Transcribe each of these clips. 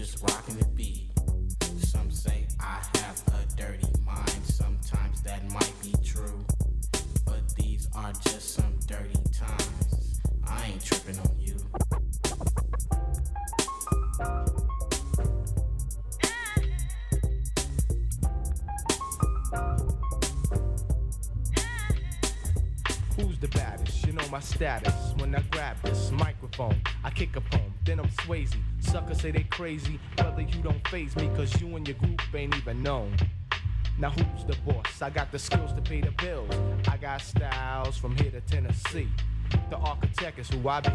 just rocking the beat. Some say I have a dirty mind, sometimes that might be true, but these are just some dirty times. I ain't tripping on you. Who's the baddest? You know my status. When I grab this microphone, I kick a poem, then I'm Swayze. Suckers say they crazy, brother, you don't faze me, cause you and your group ain't even known. Now who's the boss? I got the skills to pay the bills. I got styles from here to Tennessee. The architect is who I be.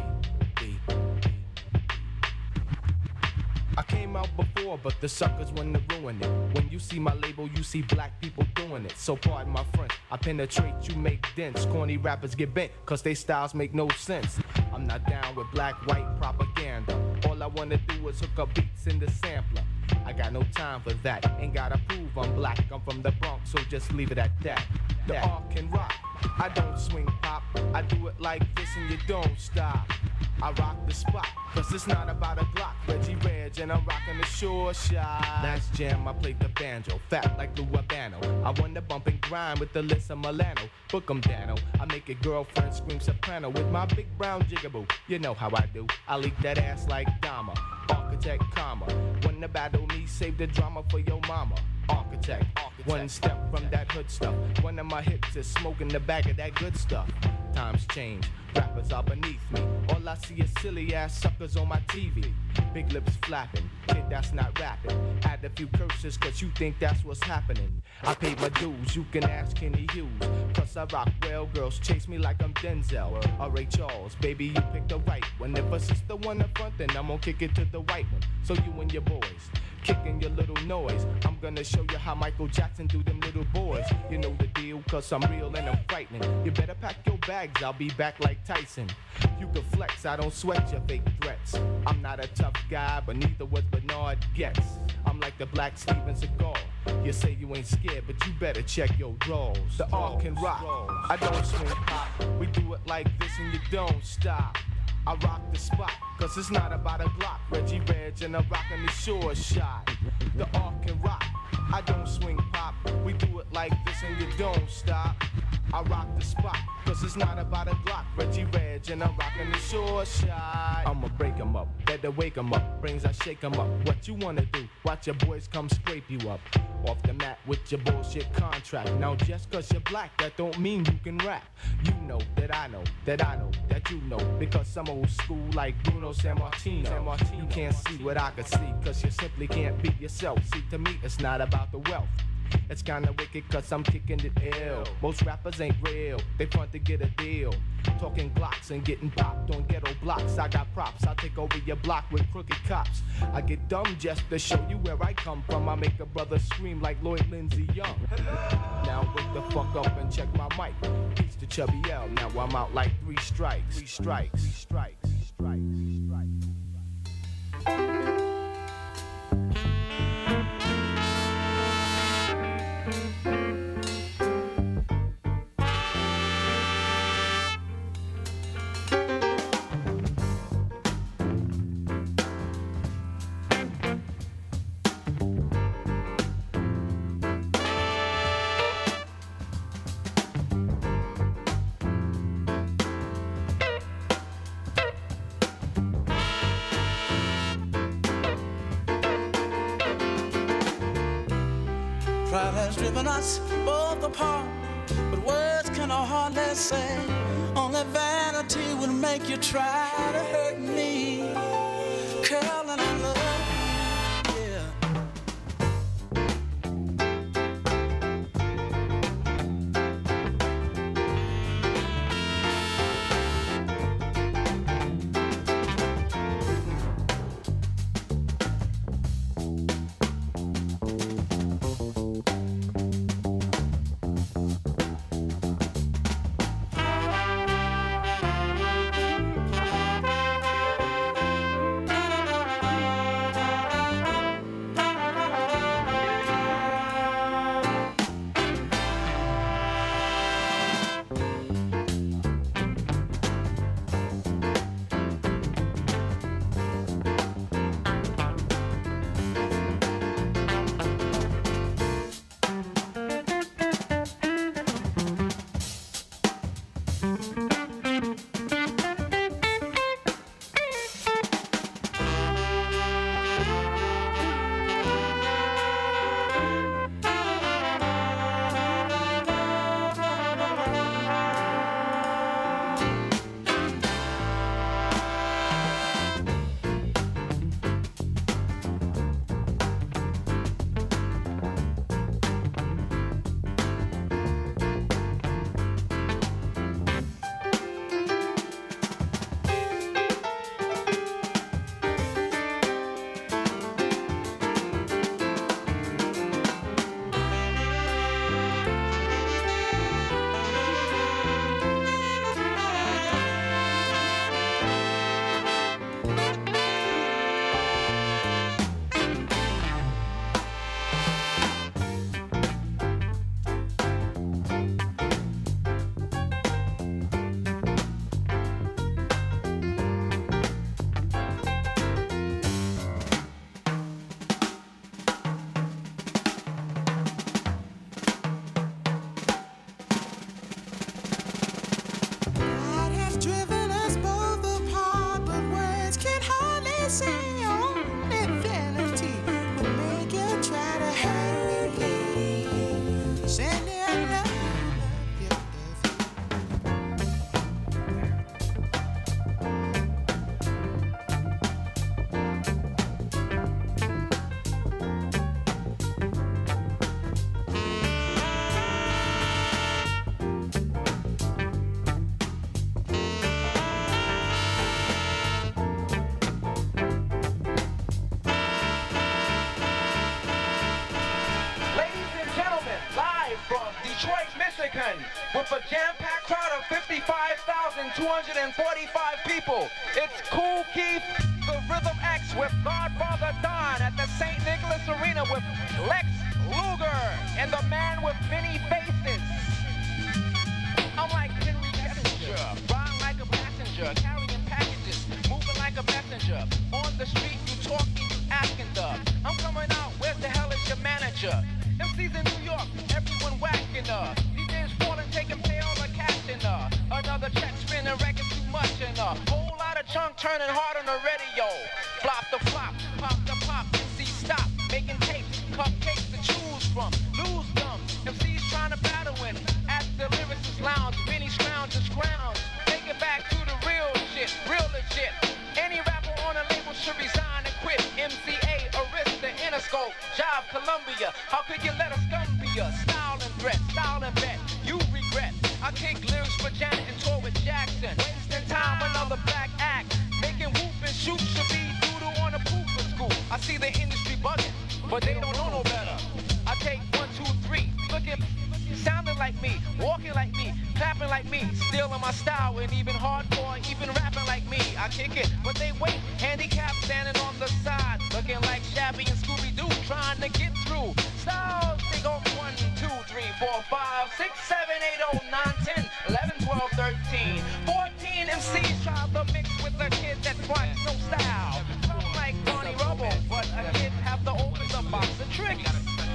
I came out before, but the suckers want to ruin it. When you see my label, you see black people doing it. So pardon my friend, I penetrate, you make dents. Corny rappers get bent, cause they styles make no sense. I'm not down with black-white propaganda. All I wanna do is hook up beats in the sampler. I got no time for that, ain't gotta prove I'm black. I'm from the Bronx, so just leave it at that. The art can rock, I don't swing pop. I do it like this and you don't stop. I rock the spot, cause it's not about a Glock. Reggie Reg and I'm rocking the sure shot. Last jam I played the banjo, fat like Lou Albano. I won the bump and grind with the Alyssa Milano. Book 'em Dano, I make your girlfriend scream soprano with my big brown jigaboo. You know how I do, I leak that ass like Dama. Architect comma, when the battle me, save the drama for your mama. Architect, one step from that hood stuff. One of my hits is smoking the bag of that good stuff. Times change, rappers are beneath me. All I see is silly ass suckers on my TV. Big lips flapping, kid that's not rapping. Add a few curses cause you think that's what's happening. I paid my dues, you can ask Kenny Hughes. Cause I rock well, girls chase me like I'm Denzel or Ray Charles. Baby, you pick the right one. If a sister one in front, then I'm gonna kick it to the white one. So you and your boys, kicking your little noise. I'm gonna show you how Michael Jackson do them little boys. You know the deal, cause I'm real and I'm frightening. You better pack your bags, I'll be back like Tyson. You can flex, I don't sweat your fake threats. I'm not a tough guy, but neither was Bernard Getz. I'm like the black Steven Seagal. You say you ain't scared, but you better check your drawers. The art can rock, I don't swing pop. We do it like this and you don't stop. I rock the spot, cause it's not about a Glock. Reggie Reg and I'm rocking the sure shot. The art can rock, I don't swing pop. We do it like this and you don't stop. I rock the spot, cause it's not about a Glock. Reggie Reg and I'm rocking the sure shot. I'ma break 'em up, better wake 'em up. Brains I shake 'em up, what you wanna do? Watch your boys come scrape you up. Off the mat with your bullshit contract. Now just cause you're black, that don't mean you can rap. You know that I know, that I know, that you know. Because I'm old school like Bruno Sammartino. You can't see what I can see, cause you simply can't be yourself. See, to me it's not about the wealth. It's kinda wicked cause I'm kicking it ill. Most rappers ain't real, they front to get a deal. Talking Glocks and getting popped on ghetto blocks. I got props, I'll take over your block with crooked cops. I get dumb just to show you where I come from. I make a brother scream like Lloyd Lindsay Young. Now wake the fuck up and check my mic. Peace to Chubby L, now I'm out like 3 strikes. 3 strikes, 3 strikes, 3 strikes, 3 strikes. Pride has driven us both apart, but words can hardly say. Only vanity would make you try to hurt me. Girl, and I love you, yeah. with a jam-packed crowd of 55,245 people. It's Kool Keith, the Rhythm X with Godfather Don at the St. Nicholas Arena with Lex Luger and the man with many faces. I'm like Henry Kissinger, riding like a passenger, carrying packages, moving like a messenger. On the street, you talking, you asking the. I'm coming out, where the hell is your manager? MC's in New York, everyone whacking her. DJs falling, taking pay all the cash in her. Another check spinning, record too much in her. Whole lot of chunk turning hard on the radio. Flop the flop, pop the pop, MC stop. Making tapes, cupcakes to choose from. Lose them, MC's trying to battle in. At the lyricist lounge, many scrounge and scrounge. Take it back to the real shit, real legit. Any rapper on a label should resign and quit. MCA, Arista, Interscope, Job, Columbia. How could you let a scum be a style and threat, style and bet? You regret. I kick lyrics for Janet and tour with Jackson. Wasting time, another black act. Making whoop and shoot should be doodle on a poop in school. I see the industry bugging, but they don't know no better. I take 1, 2, 3, looking, sounding like me, walking like me, clapping like me, stealing my style and even hardcore, even rapping like me. I kick it, but they wait, handicapped standing on the side, looking like Shabby and Scooby-Doo, trying to get through. Styles, they go 1, 2, 3, 4, 5, 6, 7, 8, 0, 9, 10, 11, 12, 13, 14 MCs try to mix with a kid that fronts no style. Come like Barney Rubble, but a kid have to open the box of tricks.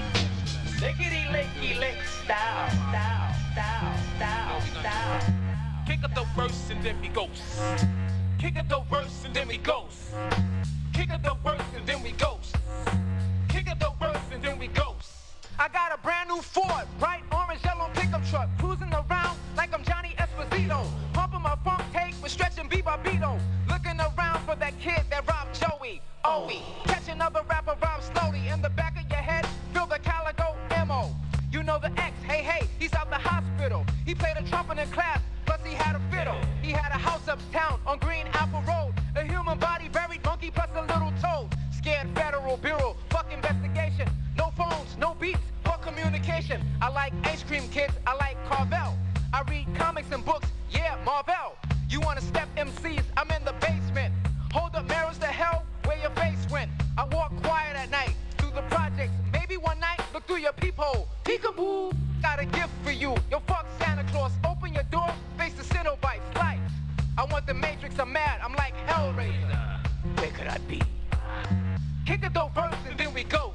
Lickety licky lick style, style, style, style, style. Kick up the verse and then we ghost. Kick up the verse and then we ghost. Kick up the verse and then we ghost. Kick up the verse and then we ghost. I got a brand new Ford, bright orange yellow pickup truck, cruising around like I'm Johnny Esposito, pumping my funk tape with Stretch and Bebopito, looking around for that kid that robbed Joey. Catch another rapper rob slowly in the back of your head, feel the calico ammo. You know the X, hey, hey, he's out the hospital. He played a trumpet in class, plus he had a fiddle. He had a house uptown on Green Apple Road, a human body buried monkey plus a little toad. Scared Federal Bureau, fuck investigation. No phones, no beats, fuck communication. I like ice cream kids, I like Carvel. I read comics and books, yeah, Marvel. You wanna step MCs, I'm in the basement. Hold up mirrors to hell, where your face went. I walk quiet at night, through the projects. Maybe one night, look through your peephole. Peekaboo, got a gift for you. Yo, fuck Santa Claus, open your door, face the Cenobites, light. I want the Matrix, I'm mad, I'm like Hellraiser. Where could I be? Kick a dope verse and then we ghost.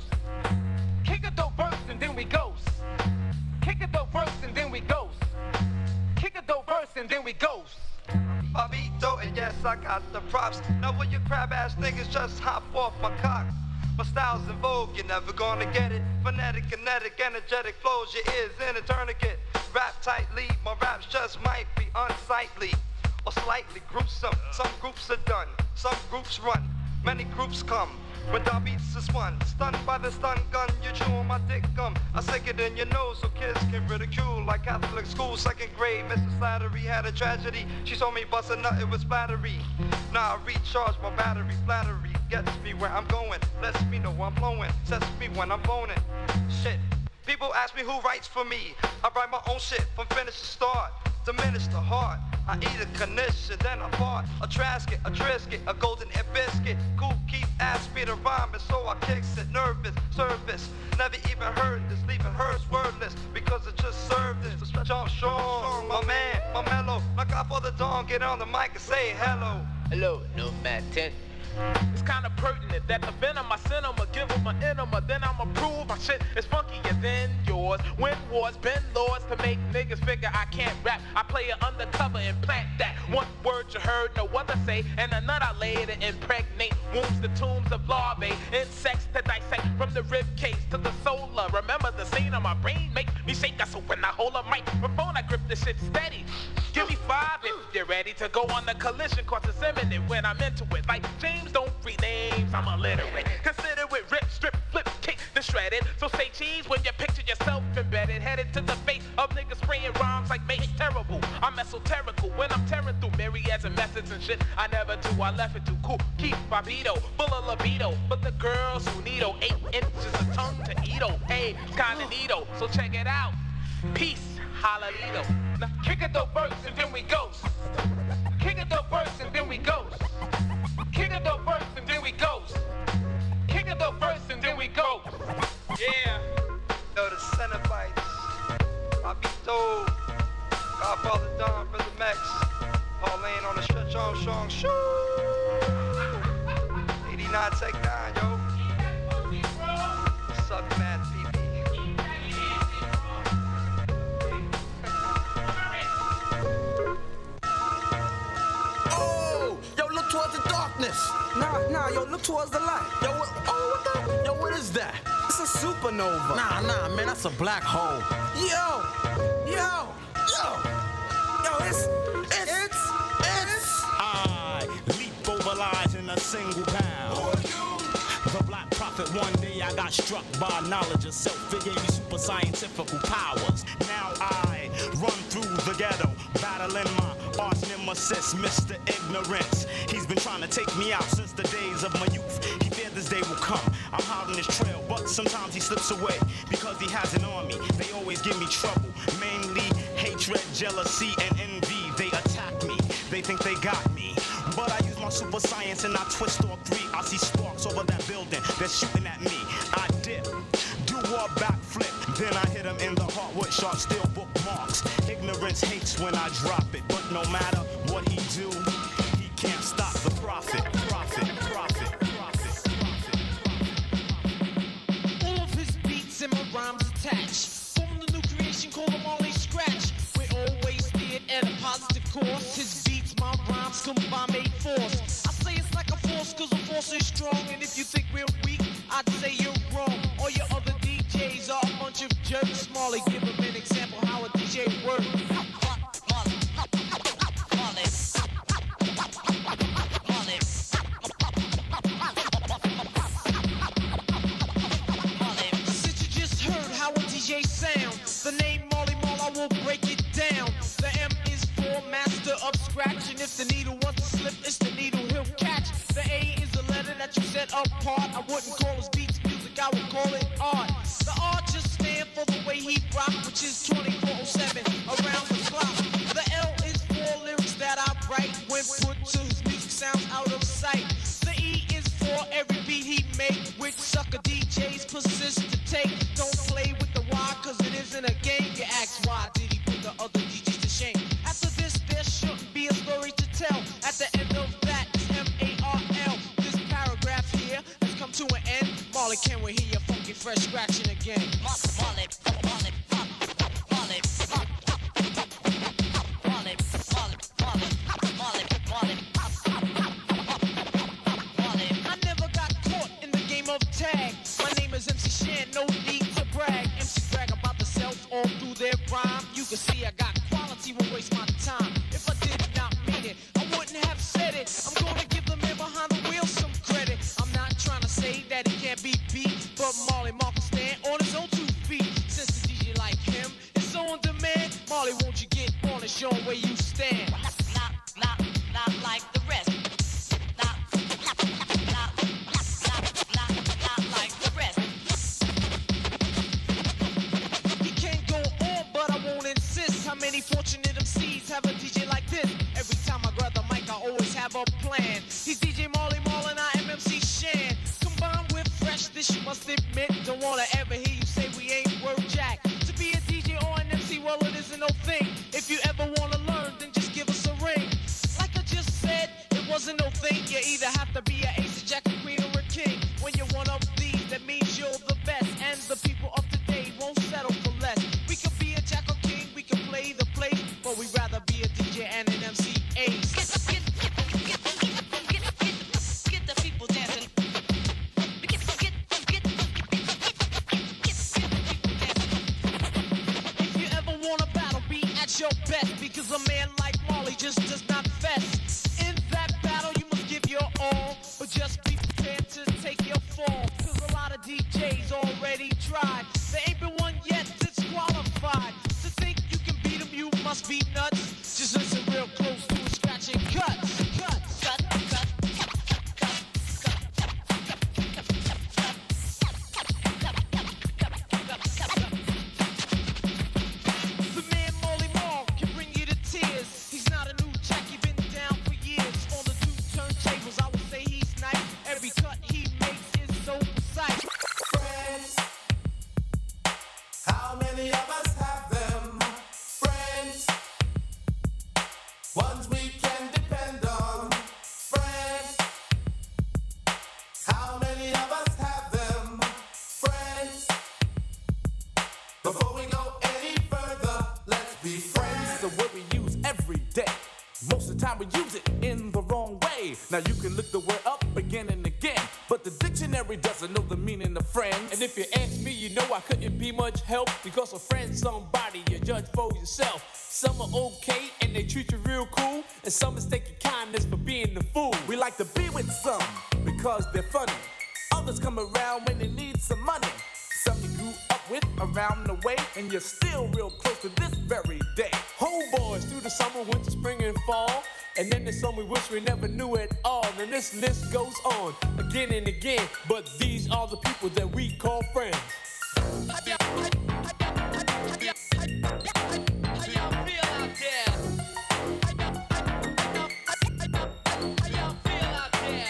Kick a dope verse and then we ghost. Kick a dope verse and then we ghost. Kick a dope verse and then we ghost. Pavito, and yes, I got the props. Now will you crab ass niggas just hop off my cock? My style's in vogue, you're never gonna get it. Phonetic, kinetic, energetic flows, your ears in a tourniquet. Rap tightly, my raps just might be unsightly or slightly gruesome. Some groups are done, some groups run, many groups come. When the beats is one, stunned by the stun gun, you chew on my dick gum. I stick it in your nose so kids can ridicule. Like Catholic school, 2nd grade, Mrs. Slattery had a tragedy. She saw me bust a nut, it was flattery. Now I recharge my battery, flattery gets me where I'm going. Lets me know I'm blowing, sets me when I'm boning. Shit, people ask me who writes for me. I write my own shit from finish to start. Diminish the heart. I eat a condition, then I fart. A Trasket, a Trisket, a golden air biscuit. Kool Keith asked me to rhyme, and so I kicks it. Nervous, service. Never even heard this, leaving hers wordless. Because it just served this. To jump strong, my man, my mellow. Like I for the dawn, get on the mic and say hello. Hello, no matter. It's kinda pertinent that the venom I send 'em, give 'em an enema, then I'ma prove my shit is funkier than yours. Win wars, bend laws to make niggas figure I can't rap. I play it undercover and plant that. One word you heard no other say, and another later impregnate wombs, the tombs of larvae, insects to dissect from the rib cage to the solar. Remember the scene on my brain make me shake. So when I hold a microphone, I grip the shit steady. Give me 5 if you're ready to go on the collision course. It's imminent when I'm into it. Like James don't read names, I'm illiterate. Consider it rip, strip, flip, kick, then shredded. So say cheese when you picture yourself embedded. Headed to the face of niggas spraying rhymes like make it terrible. I'm esoterical when I'm tearing through myriads of methods and shit. I never do, I left it too cool. Keep Bobito, full of libido. But the girls who need 8 inches of tongue to eat, hey, kinda neato. So check it out. Peace, hallelujah. Now kick it the verse and then we ghost. Kick it the verse and then we ghost. Kick it the verse and then we ghost. Kick it the verse and then we ghost. Yeah. Yo, the Cenobites. Papito. Godfather Don, Brother Max. Pauline on the stretch Armstrong. Shoo. 89 Tech 9, yo. Suck mad people. Oh, yo, look towards the darkness. Nah, yo, look towards the light. Yo, what the? Yo, what is that? It's a supernova. Nah, man, that's a black hole. Yo, it's. I leap over lies in a single bound. The black prophet, one day I got struck by knowledge of self. It gave me super scientific powers. Now I run through the ghetto, battling my arch nemesis, Mr. Ignorance. He's been trying to take me out since the days of my youth. He feared this day will come. I'm hot on his trail, but sometimes he slips away because he has an army. They always give me trouble, mainly hatred, jealousy, and envy. They attack me, they think they got me. But I use my super science and I twist all three. I see sparks over that building, they're shooting at me. I dip, do a backflip, then I hit him in the heart with sharp steel bookmarks. Ignorance hates when I drop it, but no matter what he do, he can't stop the prophet. All of his beats and my rhymes attached. From the new creation, call them Ollie Scratch. We're always steered at a positive course. His beats, my rhymes combine made force. I say it's like a force, cause a force is strong. And if you think we're weak, I'd say you're wrong. All your other DJs are a bunch of jerks. Marley, give them an example how a DJ works. Since you just heard how a DJ sounds, the name Marley Marl, I will break it down. The M is for master of scratch, and if the needle wants to slip, it's the needle he'll catch. The A is the letter that you set apart. I wouldn't call his beats music, I would call it art. The R just stand for the way he rock, which is 24/7 around the clock. The L is for lyrics that I write. When put to his music sounds out of sight. The E is for every beat he make, which sucker DJs persist to take. Don't play with the Y, cause it isn't a game. You ask why did he put the other DJs to shame? After this, there shouldn't be a story to tell. At the end of that, it's M-A-R-L. This paragraph here has come to an end. Marley, can we hear your funky fresh scratching again? Marley. I never got caught in the game of tag. My name is MC Shan, no need to brag. MC brag about themselves all through their rhyme. You can see I got quality, won't waste my time. If I did not mean it, I wouldn't have said it. I'm gonna give the man behind the wheel some credit. I'm not trying to say that he can't be beat, but Marley Marl can stand on his own 2 feet. Since the DJ like him is so on demand, Marley, won't you get on and show him where you stand? Not like the rest. Not like the rest. He can't go on, but I won't insist. How many fortunate MCs have a DJ like this? Every time I grab the mic, I always have a plan. He's DJ Marley Marl and I am MC Shan. Combined with fresh, this you must admit. Don't wanna ever hear you say we ain't word jack. To be a DJ or an MC, well, it isn't no thing. If you ever wanna learn, then just give us a ring. Like I just said, it wasn't no thing. You either have to be an ace, a jack, a queen, or a king. When you're one of these, that means you're the best. And the people of today won't settle for less. We could be a jack or king, we could play the place, but we'd rather be a DJ and an MC ace. Get the people dancing. If you ever want a battle, be at your best, because a man like Marley just does not fess. In that battle, you must give your all, but just be prepared to take your fall, cause a lot of DJs already tried. There ain't been one yet that's qualified. To think you can beat them, you must be nuts. Just listen real close to a scratching cuts. The man Marley Marl can the meaning of friends. And if you ask me, you know I couldn't be much help, because a friend's somebody you judge for yourself. Some are okay and they treat you real cool, and some mistake your kindness for being the fool. We like to be with some because they're funny. Others come around when they need some money. Some you grew up with around the way, and you're still real close to this very day. Homeboys through the summer, winter, spring, and fall. And then there's some we wish we never knew at all. And this list goes on again and again. But these are the people that we call friends. How y'all feel out there? How y'all feel out there?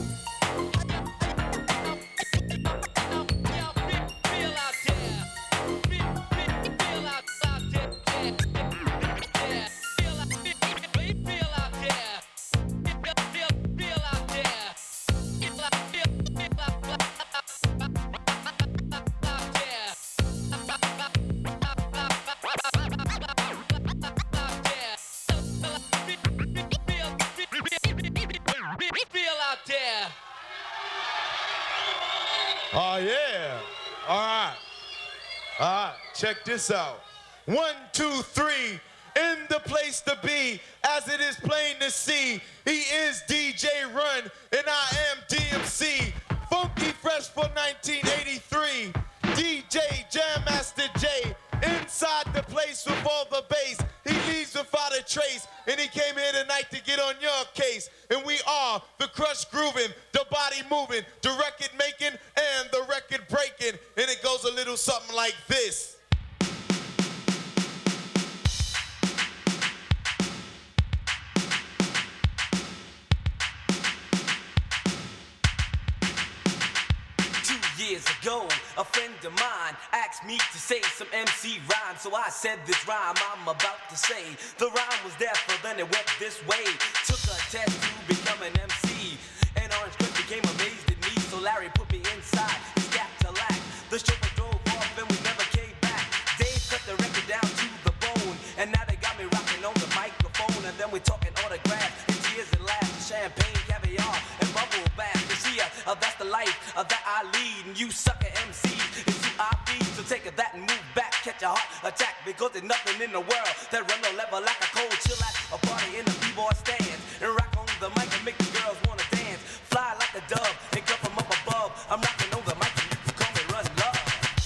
Oh, yeah. All right. Check this out. 1, 2, 3. In the place to be, as it is plain to see. He is DJ Run, and I am DMC. Funky Fresh for 1983. DJ Jam Master J. Inside the place with all the bass. He leaves without a trace. And he came here tonight to get on your case. And we are the crush grooving, the body moving, the record making, and the record breaking. And it goes a little something like this. Years ago, a friend of mine asked me to say some MC rhyme, so I said this rhyme I'm about to say. The rhyme was there, but then it went this way. Took a test to become an MC, and Orange Cliff became amazed at me, so Larry put me inside his Cadillac. The chauffeur drove off and we never came back. Dave cut the record down to the bone, and now they got me rocking on the microphone, and then we talking autographs and tears and laughs, champagne, caviar, and bubble bath. You see, that's the life that I lead, and you sucker MCs, it's who I feed. So take that and move back, catch a heart attack, because there's nothing in the world that run no level like a cold chill at a party in the b-boy stands, and rock on the mic and make the girls wanna dance, fly like a dove and come from up above. I'm rocking on the mic and you can call me Run Love.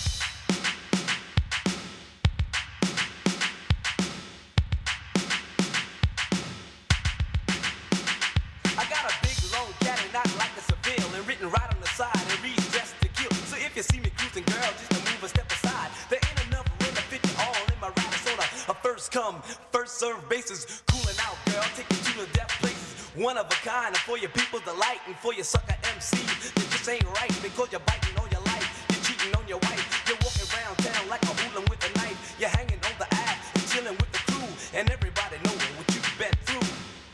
I got a big long caddy, not like a Seville, and written right on the side and reads Dressed to Kill. So if you see me cruising, girl, just to move a step aside. There ain't enough room to fit you all in my rider, so a first come, first serve basis. Cooling out, girl, taking you to death places. One of a kind, and for your people's delight, and for your sucker MCs, it just ain't right, because you're biting on your life, you're cheating on your wife, you're walking around town like a hooligan with a knife, you're hanging on the app and chilling with the crew, and everybody knowing what you've been through.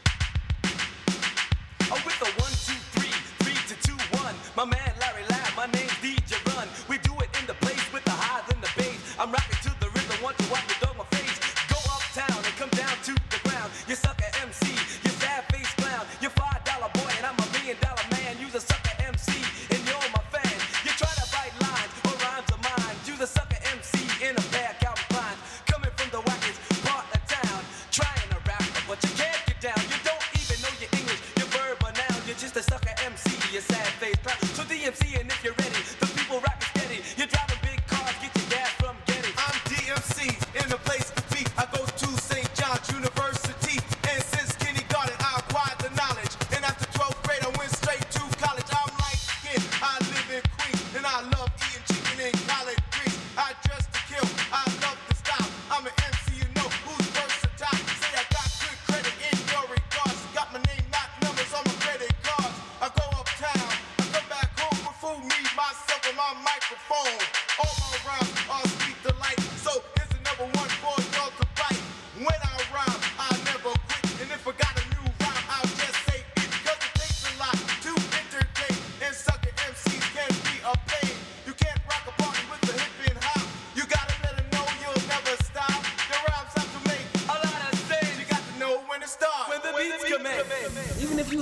Oh, with the 1, 2, 3, 3 to 2, 1. My man Larry Lab, my name's DJ Run. We do it in the place with the highs and the bass. I'm rocking to the rhythm, want you watch me dog my face. Go uptown and come down to the ground. You sucker MC, you sad face clown. You're $5 boy and I'm $1 million man. You's a sucker MC and you're my fan. You try to bite lines or rhymes of mine. You's a sucker MC in a pair of Calvin Kleins. Coming from the wackest part of town. Trying to rap, but you can't get down. You don't even know your English, your verb or noun. You're just a sucker MC, you sad face clown. So DMC, and if you're ready, the people rap it steady. You're driving big cars, get your gas from Getty. I'm DMC in the place to be. I go to St. John's University, and since kindergarten I acquired the knowledge. And after 12th grade I went straight to college. I'm light skinned, I live in Queens, and I love eating chicken and collard greens. I dress to kill, I love the style. I'm an MC, you know who's versatile. Say I got good credit in your regards. Got my name, not numbers on my credit cards. I go uptown, I come back home with food, me, myself, and my microphone. All my rhymes are sweet delight. So here's another one for y'all to bite. When I rhyme, I never quit. And if I got a new rhyme, I'll just say it. Cause it takes a lot to entertain. And sucker MCs can be a pain. You can't rock a party with the hip and hop. You gotta let them know you'll never stop. Your rhymes have to make a lot of sense. You got to know when to start. When the beats come in. Even if you hit that,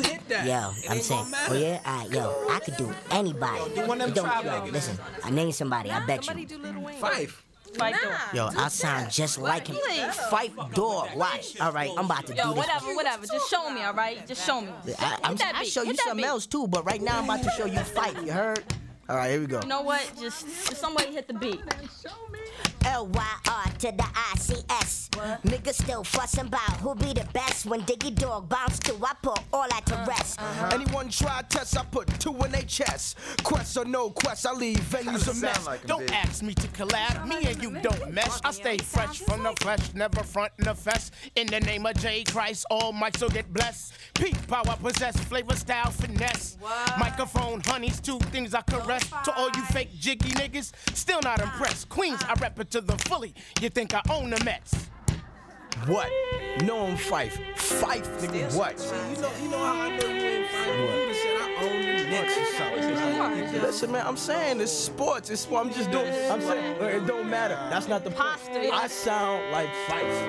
Yo, I'm saying, oh yeah? Alright, yo, I could do anybody. Yo, do one of them trap niggas. Listen, I name somebody, I bet you. Fife. Yo, I sound just like him. Fife Dog, watch. Alright, I'm about to do this. Whatever. Just show me, alright? Just show me. I'll show you something else too, but right now I'm about to show you Fife, you heard? Alright, here we go. You know what? Just somebody hit the beat. L-Y-R to the I-C-S. Niggas still fussing about who be the best. When Diggy Dog bounce through, I put all that to rest. Anyone try test, I put 2 in their chest. Quest or no quest, I leave venues a mess. Like don't ask me to collab, me and you don't mesh. I stay fresh from the flesh, never front in the fest. In the name of J. Christ, all mics will get blessed. Peak power possess, flavor, style, finesse. Microphone, honeys, 2 things I caress. To all you fake jiggy niggas, still not impressed. Queens, I rep it to the fully. You think I own the Mets? What? No, I'm Fife. Fife, nigga, what? You know how I know you ain't Fife. You just said I own the Knicks or something. Listen, man, I'm saying it's sports. It's sport. I'm just doing. I'm saying it don't matter. That's not the point. I sound like Fife.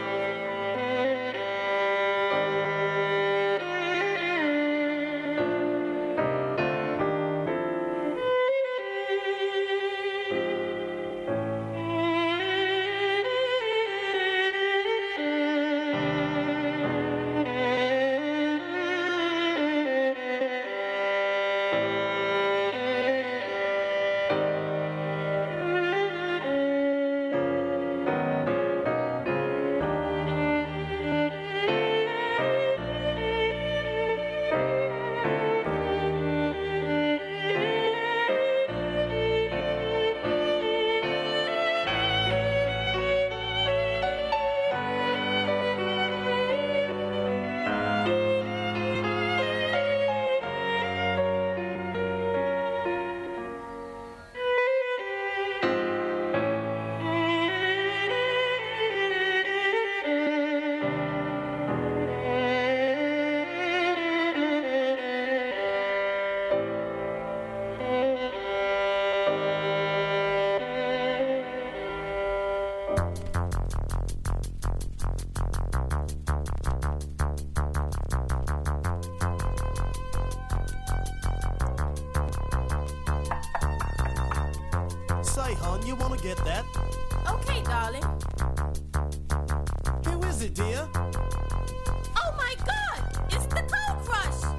Say, hon, you wanna get that? Okay, darling. Who is it, dear? Oh my God! It's the Cold Crush!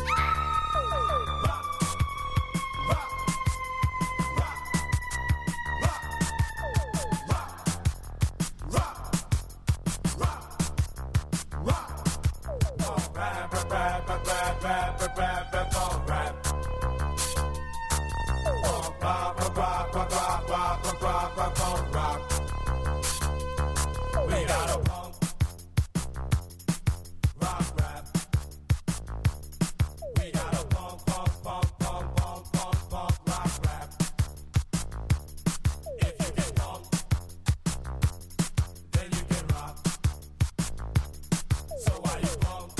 We got a punk rock rap. We got a punk rock rap. If you can punk, then you can rock. So while you punk,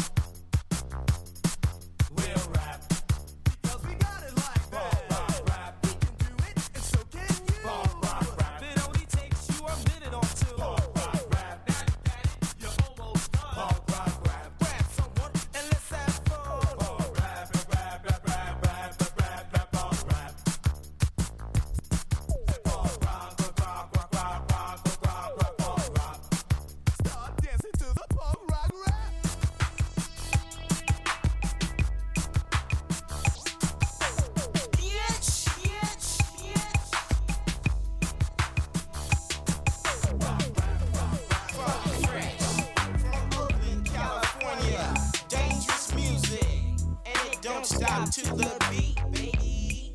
we'll rap. Because we got it like that. Punk rock rap. We can do it, and so can you. Punk rock rap. It only takes you a minute or two. Punk rock rap. You're almost done. Punk rock rap. Grab someone and let's have fun. Punk rap, rap, rap, rap, rap, rap, rap, punk rap. Punk rock, rock, rock, rock, rock, rock, rock, punk rock. Start dancing to the punk rock rap. California, dangerous music, and it don't stop to the beat, baby.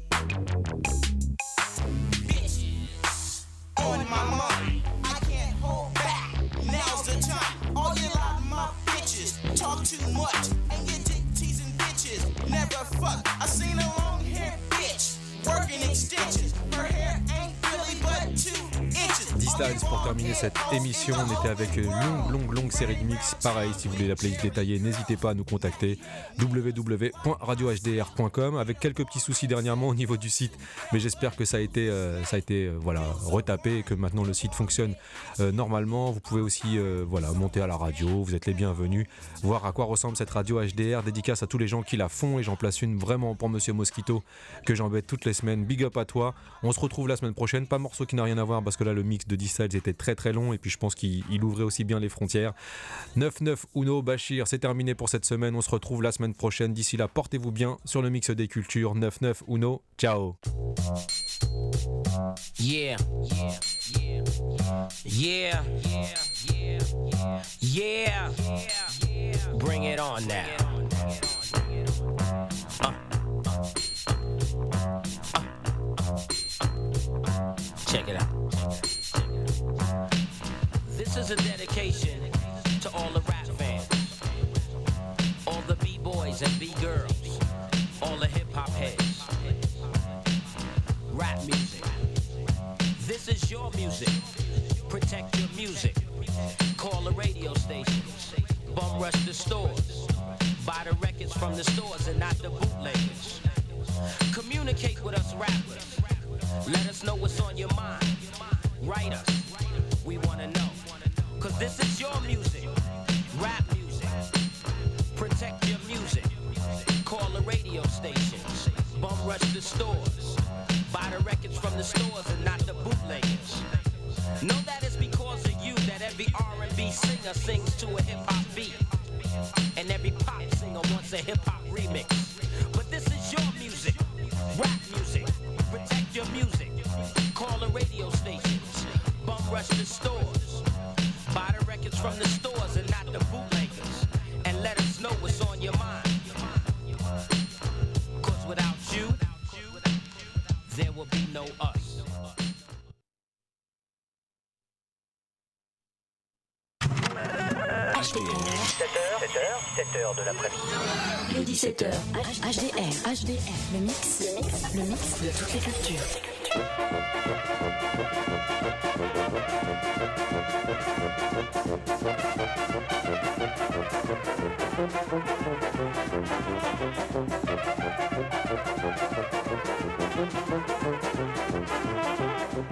Bitches on my mind, I can't hold back. Now's the time. All you lot my bitches talk too much, and you dick teasing bitches never fuck. I seen a long hair bitch working extensions. Her hair ain't really but 2 inches. D-Styles pour terminer cette émission. On était avec une longue série de mix. Pareil, si vous voulez la playlist détaillée, n'hésitez pas à nous contacter. www.radiohdr.com. Avec quelques petits soucis dernièrement au niveau du site, mais j'espère que ça a été retapé et que maintenant le site fonctionne normalement. Vous pouvez aussi monter à la radio. Vous êtes les bienvenus. Voir à quoi ressemble cette radio HDR. Dédicace à tous les gens qui la font et j'en place une vraiment pour Monsieur Mosquito que j'embête toutes les semaines. Big up à toi. On se retrouve la semaine prochaine. Pas morceau qui n'a rien à voir parce que là le mix de D-Styles était très long et puis je pense qu'il ouvrait aussi bien les frontières. 9-9 Uno Bachir, c'est terminé pour cette semaine. On se retrouve la semaine prochaine. D'ici là, portez-vous bien sur le mix des cultures. 9-9 Uno, ciao. Yeah. Bring it on now. Check it out. This is a dedication to all the rap fans, all the B-boys and B-girls, all the hip-hop heads. Rap music. This is your music. Protect your music. Call the radio stations. Bum rush the stores. Buy the records from the stores and not the bootleggers. Communicate with us rappers. Let us know what's on your mind. Write us. We wanna know. Cause this is your music. Rap music. Protect your music. Call the radio stations. Bum rush the stores. Buy the records from the stores and not the bootleggers. Know that it's because of you that every R&B singer sings to a hip-hop beat. And every pop singer wants a hip-hop remix. But this is your music. Rap music. Protect your music. Call the radio stations. Bum rush the stores. Buy the records from the stores and not the bootleggers. And let us know what's on your mind. Cause without you, there will be no us. HDR. 7h de l'après-midi. Les 17h. HDR. Le mix de toutes les cultures.